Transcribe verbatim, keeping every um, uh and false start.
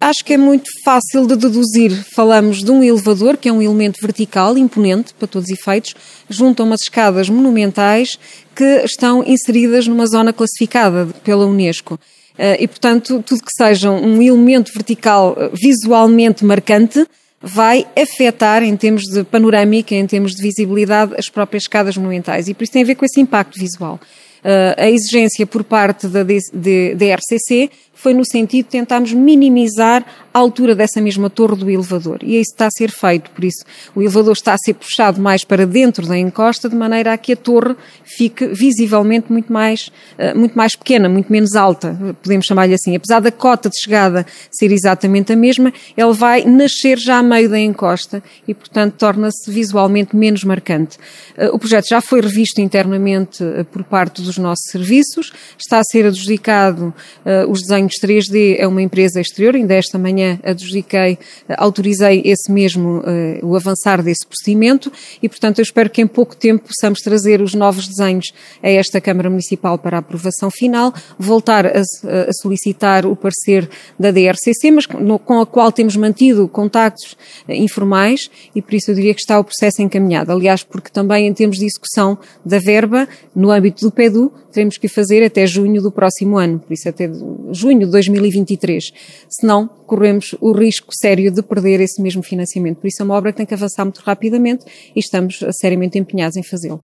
Acho que é muito fácil de deduzir. Falamos de um elevador, que é um elemento vertical, imponente, para todos os efeitos, junto a umas escadas monumentais que estão inseridas numa zona classificada pela Unesco. E, portanto, tudo que seja um elemento vertical visualmente marcante vai afetar, em termos de panorâmica, em termos de visibilidade, as próprias escadas monumentais. E por isso tem a ver com esse impacto visual. Uh, a exigência por parte da D R C C foi no sentido de tentarmos minimizar a altura dessa mesma torre do elevador. E isso está a ser feito, por isso o elevador está a ser puxado mais para dentro da encosta, de maneira a que a torre fique visivelmente muito mais, uh, muito mais pequena, muito menos alta, podemos chamar-lhe assim. Apesar da cota de chegada ser exatamente a mesma, ele vai nascer já a meio da encosta e, portanto, torna-se visualmente menos marcante. Uh, o projeto já foi revisto internamente uh, por parte dos nossos serviços, está a ser adjudicado uh, os desenhos três D a uma empresa exterior, ainda esta manhã adjudiquei, uh, autorizei esse mesmo, uh, o avançar desse procedimento e, portanto, eu espero que em pouco tempo possamos trazer os novos desenhos a esta Câmara Municipal para a aprovação final, voltar a, a solicitar o parecer da D R C C, mas no, com a qual temos mantido contactos uh, informais e por isso eu diria que está o processo encaminhado. Aliás, porque também em termos de execução da verba, no âmbito do P E D U, teremos que fazer até junho do próximo ano, por isso até junho de dois mil e vinte e três. Senão, corremos o risco sério de perder esse mesmo financiamento. Por isso é uma obra que tem que avançar muito rapidamente e estamos seriamente empenhados em fazê-lo.